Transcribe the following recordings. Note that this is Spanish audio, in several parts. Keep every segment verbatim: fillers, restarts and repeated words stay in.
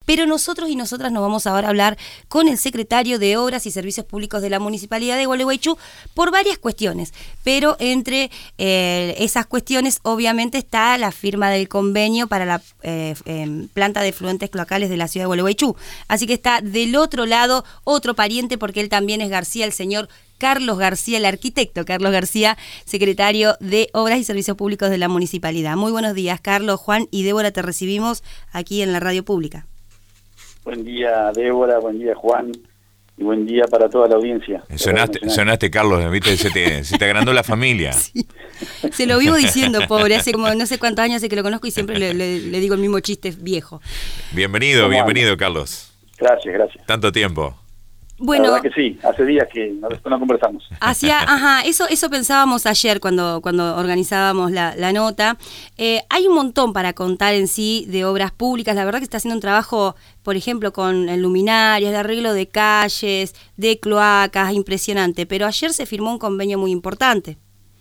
pero nosotros y nosotras nos vamos ahora a hablar con el secretario de Obras y Servicios Públicos de la Municipalidad de Gualeguaychú por varias cuestiones, pero entre eh, esas cuestiones obviamente está la firma del convenio para la eh, eh, planta de efluentes cloacales de la ciudad de Gualeguaychú. Así que está del otro lado otro pariente, porque él también es García, el señor Carlos García, el arquitecto Carlos García, secretario de Obras y Servicios Públicos de la Municipalidad. Muy buenos días, Carlos, Juan y Débora, te recibimos aquí en la radio pública. Buen día, Débora, buen día, Juan, y buen día para toda la audiencia. Sonaste, sonaste Carlos, ¿viste? Se te, se te agrandó la familia. Sí. Se lo vivo diciendo, pobre, hace como no sé cuántos años hace que lo conozco y siempre le, le, le digo el mismo chiste viejo. Bienvenido, bienvenido, Carlos. Gracias, gracias. Tanto tiempo. Bueno, la verdad que sí, hace días que no, no conversamos. Hacia, ajá, eso, eso pensábamos ayer cuando, cuando organizábamos la, la nota. Eh, hay un montón para contar en sí de obras públicas. La verdad que está haciendo un trabajo, por ejemplo, con luminarias, de arreglo de calles, de cloacas, impresionante. Pero ayer se firmó un convenio muy importante.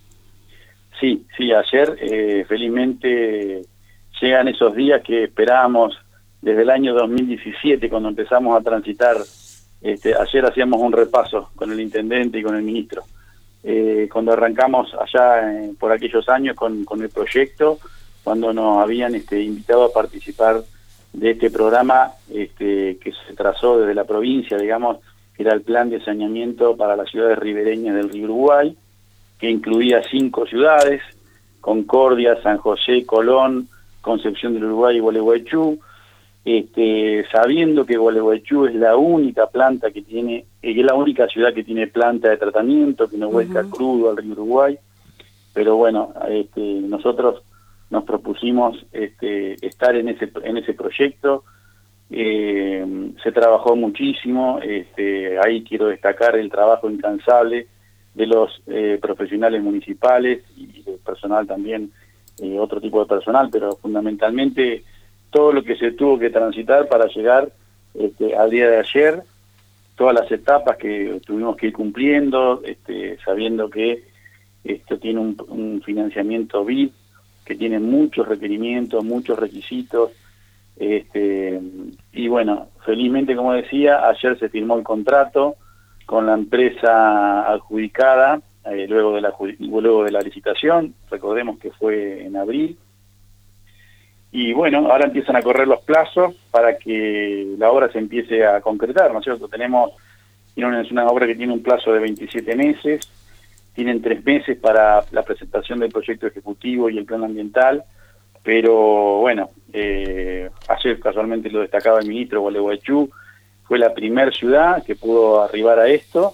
Sí, sí, ayer eh, felizmente llegan esos días que esperábamos desde el año dos mil diecisiete, cuando empezamos a transitar. Este, ayer hacíamos un repaso con el intendente y con el ministro. Eh, cuando arrancamos allá eh, por aquellos años con, con el proyecto, cuando nos habían este, invitado a participar de este programa este, que se trazó desde la provincia, digamos, que era el plan de saneamiento para las ciudades ribereñas del río Uruguay, que incluía cinco ciudades: Concordia, San José, Colón, Concepción del Uruguay y Gualeguaychú. Este, sabiendo que Gualeguaychú es la única planta que tiene, es la única ciudad que tiene planta de tratamiento, que no vuelca uh-huh. crudo al río Uruguay, pero bueno, este, nosotros nos propusimos este, estar en ese en ese proyecto. Eh, se trabajó muchísimo, este, ahí quiero destacar el trabajo incansable de los eh, profesionales municipales y del personal también, eh, otro tipo de personal, pero fundamentalmente todo lo que se tuvo que transitar para llegar este, al día de ayer, todas las etapas que tuvimos que ir cumpliendo, este, sabiendo que esto tiene un, un financiamiento B I D, que tiene muchos requerimientos, muchos requisitos, este, y bueno, felizmente, como decía, ayer se firmó el contrato con la empresa adjudicada, eh, luego de la luego de la licitación, recordemos que fue en abril. Y bueno, ahora empiezan a correr los plazos para que la obra se empiece a concretar, ¿no es cierto? Tenemos, es una obra que tiene un plazo de veintisiete meses, tienen tres meses para la presentación del proyecto ejecutivo y el plan ambiental, pero bueno, eh, ayer casualmente lo destacaba el ministro, Gualeguaychú fue la primer ciudad que pudo arribar a esto,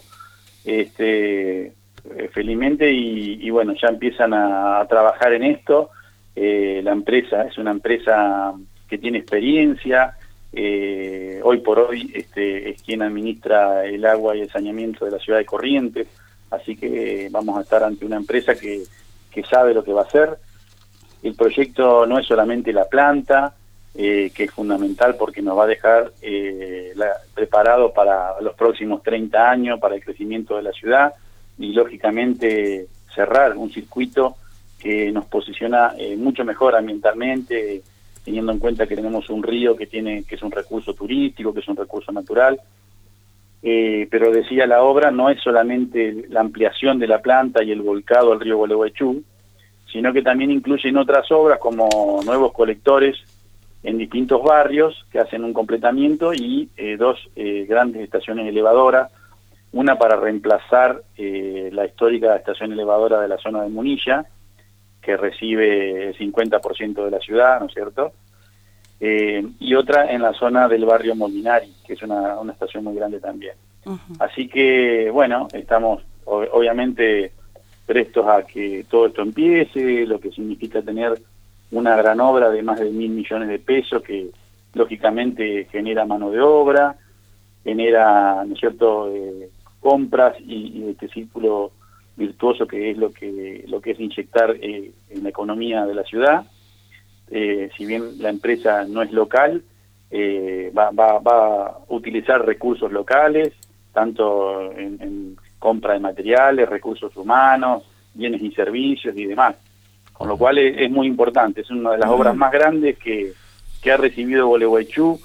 este, eh, felizmente, y, y bueno, ya empiezan a, a trabajar en esto. Eh, la empresa es una empresa que tiene experiencia, eh, hoy por hoy este, es quien administra el agua y el saneamiento de la ciudad de Corrientes, así que vamos a estar ante una empresa que, que sabe lo que va a hacer. El proyecto no es solamente la planta, eh, que es fundamental porque nos va a dejar eh, la, preparado para los próximos treinta años, para el crecimiento de la ciudad, y lógicamente cerrar un circuito que nos posiciona eh, mucho mejor ambientalmente, teniendo en cuenta que tenemos un río que tiene que es un recurso turístico, que es un recurso natural. Eh, pero decía, la obra no es solamente la ampliación de la planta y el volcado al río Gualeguaychú, sino que también incluyen otras obras como nuevos colectores en distintos barrios que hacen un completamiento y eh, dos eh, grandes estaciones elevadoras, una para reemplazar eh, la histórica estación elevadora de la zona de Munilla, que recibe el cincuenta por ciento de la ciudad, ¿no es cierto? Eh, y otra en la zona del barrio Molinari, que es una, una estación muy grande también. Uh-huh. Así que, bueno, estamos ob- obviamente prestos a que todo esto empiece, lo que significa tener una gran obra de más de mil millones de pesos, que lógicamente genera mano de obra, genera, ¿no es cierto?, eh, compras y, y este círculo virtuoso que es lo que lo que es inyectar eh, en la economía de la ciudad. Eh, si bien la empresa no es local, eh, va, va, va a utilizar recursos locales, tanto en, en compra de materiales, recursos humanos, bienes y servicios y demás. Con lo cual es, es muy importante, es una de las obras más grandes que, que ha recibido Gualeguaychú,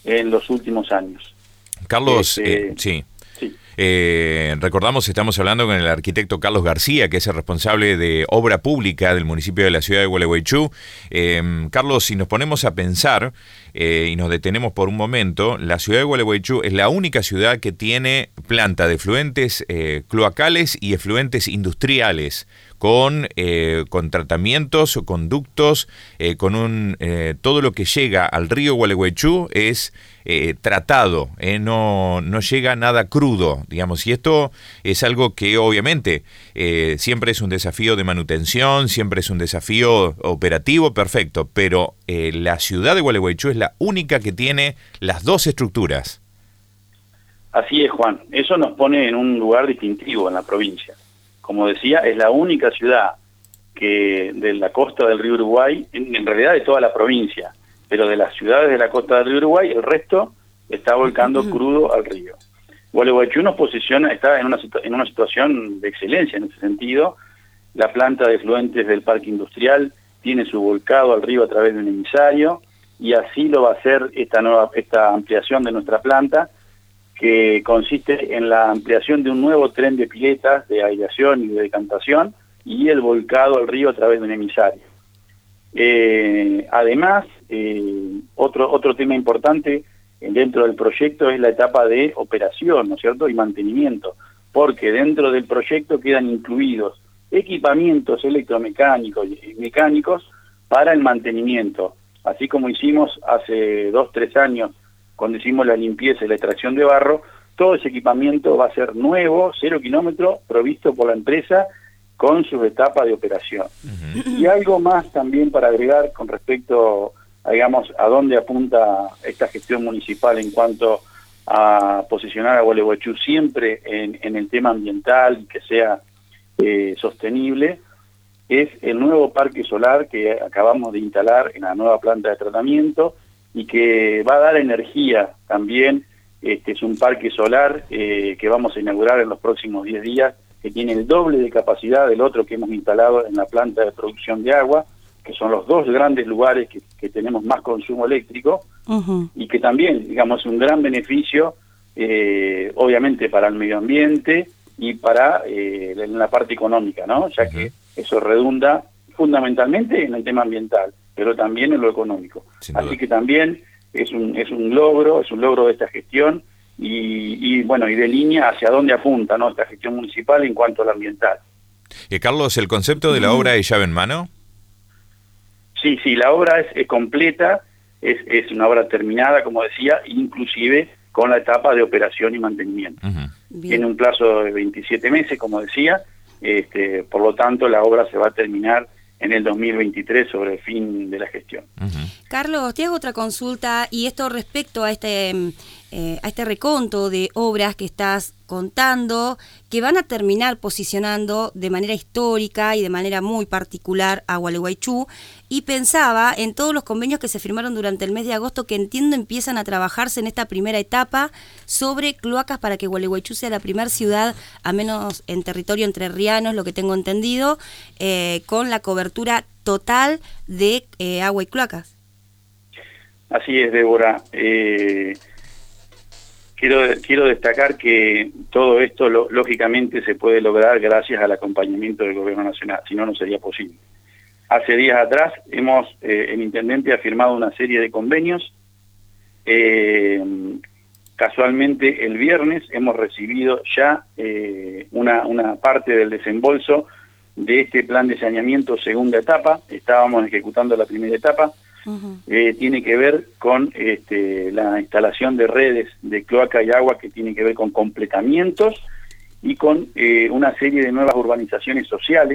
en los últimos años. Carlos, Este, eh, sí. sí. Eh, recordamos, estamos hablando con el arquitecto Carlos García, que es el responsable de obra pública del municipio de la ciudad de Gualeguaychú. Eh, Carlos, si nos ponemos a pensar eh, y nos detenemos por un momento, la ciudad de Gualeguaychú es la única ciudad que tiene planta de efluentes eh, cloacales y efluentes industriales, con, eh, con tratamientos o conductos, eh, con un eh, todo lo que llega al río Gualeguaychú es eh, tratado, eh, no, no llega nada crudo, digamos, y esto es algo que obviamente eh, siempre es un desafío de manutención, siempre es un desafío operativo, perfecto, pero eh, la ciudad de Gualeguaychú es la única que tiene las dos estructuras. Así es, Juan. Eso nos pone en un lugar distintivo en la provincia. Como decía, es la única ciudad que de la costa del río Uruguay, en, en realidad de toda la provincia, pero de las ciudades de la costa del río Uruguay, el resto está volcando crudo al río. Gualeguaychú nos posiciona, está en una, en una situación de excelencia en ese sentido. La planta de efluentes del parque industrial tiene su volcado al río a través de un emisario, y así lo va a hacer esta nueva esta ampliación de nuestra planta, que consiste en la ampliación de un nuevo tren de piletas, de aireación y de decantación, y el volcado al río a través de un emisario. Eh, además, eh, otro, otro tema importante dentro del proyecto es la etapa de operación, ¿no es cierto?, y mantenimiento, porque dentro del proyecto quedan incluidos equipamientos electromecánicos y mecánicos para el mantenimiento, así como hicimos hace dos, tres años, cuando hicimos la limpieza y la extracción de barro. Todo ese equipamiento va a ser nuevo, cero kilómetros, provisto por la empresa con sus etapas de operación. Uh-huh. Y algo más también para agregar con respecto, a, digamos, a dónde apunta esta gestión municipal en cuanto a posicionar a Gualeguaychú siempre en, en el tema ambiental y que sea eh, sostenible, es el nuevo parque solar que acabamos de instalar en la nueva planta de tratamiento, y que va a dar energía también. Este es un parque solar eh, que vamos a inaugurar en los próximos diez días, que tiene el doble de capacidad del otro que hemos instalado en la planta de producción de agua, que son los dos grandes lugares que, que tenemos más consumo eléctrico, uh-huh. y que también, digamos, es un gran beneficio, eh, obviamente para el medio ambiente y para eh, en la parte económica, ¿no? Ya uh-huh. que eso redunda fundamentalmente en el tema ambiental, pero también en lo económico. Así que también es un es un logro, es un logro de esta gestión y, y bueno, y de línea hacia dónde apunta, ¿no?, esta gestión municipal en cuanto al ambiental. Eh, Carlos, ¿el concepto de la obra es llave en mano? Sí, sí, la obra es, es completa, es, es una obra terminada, como decía, inclusive con la etapa de operación y mantenimiento. Uh-huh. Tiene un plazo de veintisiete meses, como decía, este, por lo tanto la obra se va a terminar en el dos mil veintitrés sobre el fin de la gestión. Uh-huh. Carlos, te hago otra consulta, y esto respecto a este eh, a este reconto de obras que estás contando, que van a terminar posicionando de manera histórica y de manera muy particular a Gualeguaychú, y pensaba en todos los convenios que se firmaron durante el mes de agosto, que entiendo empiezan a trabajarse en esta primera etapa sobre cloacas para que Gualeguaychú sea la primera ciudad, a menos en territorio entrerriano, es lo que tengo entendido, eh, con la cobertura total de eh, agua y cloacas. Así es, Débora. Eh, quiero, quiero destacar que todo esto lo, lógicamente se puede lograr gracias al acompañamiento del Gobierno Nacional, si no, no sería posible. Hace días atrás hemos, eh, el Intendente ha firmado una serie de convenios. Eh, casualmente el viernes hemos recibido ya eh, una, una parte del desembolso de este plan de saneamiento segunda etapa. Estábamos ejecutando la primera etapa. Uh-huh. Eh, tiene que ver con este, la instalación de redes de cloaca y agua, que tiene que ver con completamientos y con eh, una serie de nuevas urbanizaciones sociales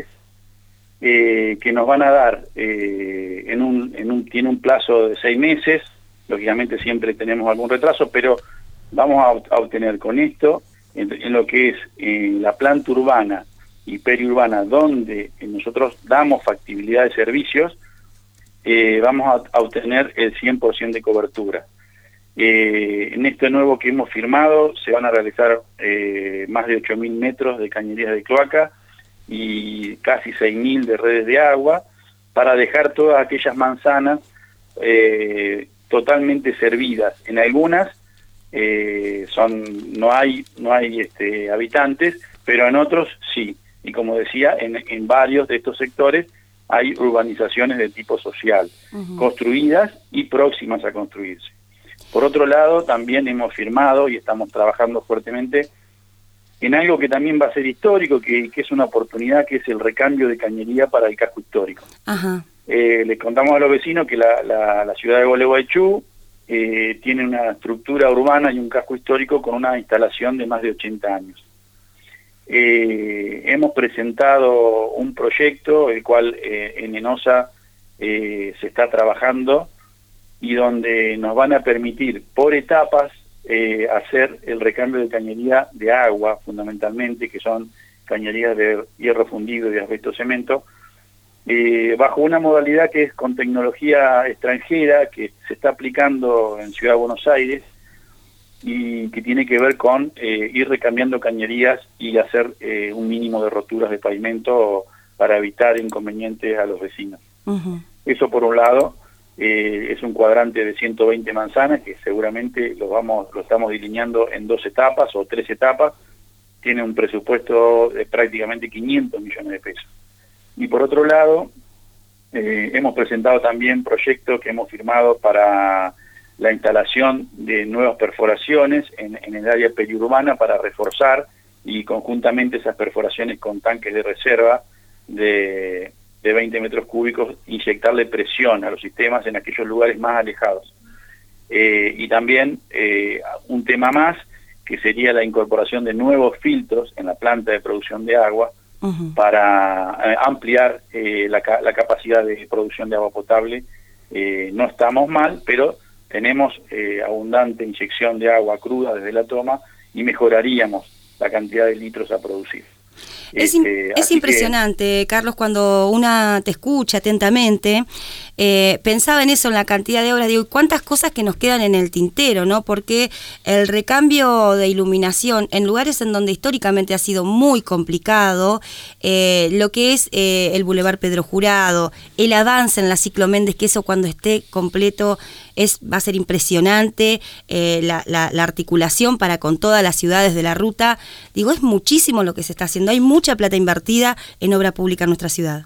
eh, que nos van a dar eh, en un, en un tiene un plazo de seis meses. Lógicamente siempre tenemos algún retraso, pero vamos a, a obtener con esto en, en lo que es eh, la planta urbana y periurbana, donde nosotros damos factibilidad de servicios. Eh, vamos a, a obtener el cien por ciento de cobertura. Eh, en este nuevo que hemos firmado se van a realizar eh, más de ocho mil metros de cañerías de cloaca y casi seis mil de redes de agua, para dejar todas aquellas manzanas eh, totalmente servidas. En algunas eh, son no hay no hay este, habitantes, pero en otros sí. Y como decía, en, en varios de estos sectores hay urbanizaciones de tipo social, uh-huh. construidas y próximas a construirse. Por otro lado, también hemos firmado y estamos trabajando fuertemente en algo que también va a ser histórico, que, que es una oportunidad, que es el recambio de cañería para el casco histórico. Uh-huh. Eh, les contamos a los vecinos que la, la, la ciudad de Gualeguaychú eh, tiene una estructura urbana y un casco histórico con una instalación de más de ochenta años. Eh, hemos presentado un proyecto, el cual eh, en ENOSA eh, se está trabajando, y donde nos van a permitir por etapas eh, hacer el recambio de cañería de agua, fundamentalmente, que son cañerías de hierro fundido y de asbesto cemento, eh, bajo una modalidad que es con tecnología extranjera, que se está aplicando en Ciudad de Buenos Aires, y que tiene que ver con eh, ir recambiando cañerías y hacer eh, un mínimo de roturas de pavimento para evitar inconvenientes a los vecinos. Uh-huh. Eso por un lado. Eh, es un cuadrante de ciento veinte manzanas que seguramente lo vamos lo estamos delineando en dos etapas o tres etapas. Tiene un presupuesto de prácticamente quinientos millones de pesos. Y por otro lado, eh, hemos presentado también proyectos que hemos firmado para la instalación de nuevas perforaciones en, en el área periurbana para reforzar, y conjuntamente esas perforaciones con tanques de reserva de, de veinte metros cúbicos, inyectarle presión a los sistemas en aquellos lugares más alejados. Eh, y también eh, un tema más, que sería la incorporación de nuevos filtros en la planta de producción de agua, uh-huh. para eh, ampliar eh, la, la capacidad de producción de agua potable. Eh, no estamos mal, pero tenemos eh, abundante inyección de agua cruda desde la toma y mejoraríamos la cantidad de litros a producir. Es, este, es impresionante, que... Carlos, cuando una te escucha atentamente, eh, pensaba en eso, en la cantidad de obras, digo, cuántas cosas que nos quedan en el tintero, ¿no? Porque el recambio de iluminación en lugares en donde históricamente ha sido muy complicado, eh, lo que es eh, el Boulevard Pedro Jurado, el avance en la Ciclo Méndez, que eso cuando esté completo es va a ser impresionante, eh, la, la, la articulación para con todas las ciudades de la ruta, digo, es muchísimo lo que se está haciendo, hay mucha plata invertida en obra pública en nuestra ciudad.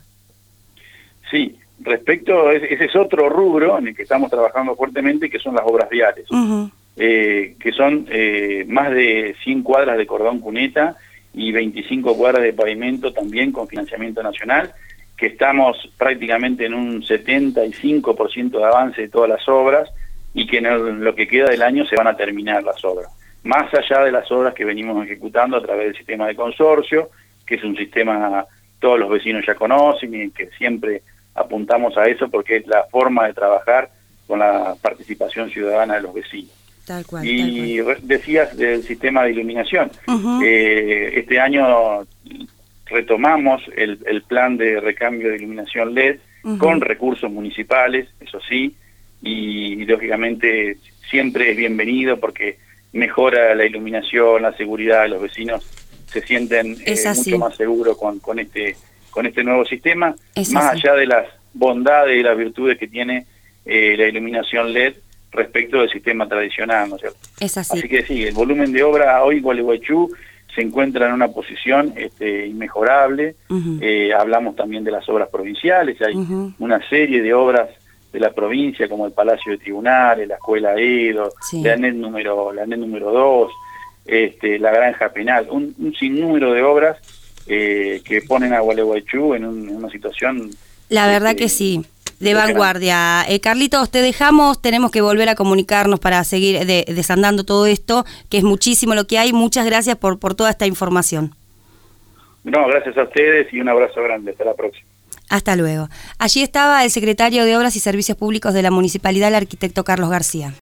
Sí, respecto, ese es otro rubro en el que estamos trabajando fuertemente, que son las obras viales, uh-huh. eh, que son eh, más de cien cuadras de cordón cuneta y veinticinco cuadras de pavimento también con financiamiento nacional, que estamos prácticamente en un setenta y cinco por ciento de avance de todas las obras, y que en el, lo que queda del año se van a terminar las obras. Más allá de las obras que venimos ejecutando a través del sistema de consorcio, que es un sistema todos los vecinos ya conocen y que siempre apuntamos a eso porque es la forma de trabajar con la participación ciudadana de los vecinos. Tal cual, y tal cual. Decías del sistema de iluminación. Uh-huh. Eh, este año retomamos el, el plan de recambio de iluminación L E D uh-huh. con recursos municipales, eso sí, y, y lógicamente siempre es bienvenido porque mejora la iluminación, la seguridad, los vecinos se sienten eh, mucho más seguros con, con este con este nuevo sistema, es más así. Allá de las bondades y las virtudes que tiene eh, la iluminación L E D respecto del sistema tradicional, ¿no es cierto? Es así. Así que sí, el volumen de obra hoy Gualeguaychú se encuentra en una posición este, inmejorable. Uh-huh. Eh, hablamos también de las obras provinciales, hay uh-huh. una serie de obras de la provincia como el Palacio de Tribunales, la Escuela Edo, sí. la ANET número, la ANET número dos, este, la Granja Penal, un, un sinnúmero de obras eh, que ponen a Gualeguaychú en, un, en una situación... La verdad este, que sí, de vanguardia. Eh, Carlitos, te dejamos, tenemos que volver a comunicarnos para seguir de, desandando todo esto, que es muchísimo lo que hay. Muchas gracias por, por toda esta información. No, gracias a ustedes y un abrazo grande. Hasta la próxima. Hasta luego. Allí estaba el secretario de Obras y Servicios Públicos de la Municipalidad, el arquitecto Carlos García.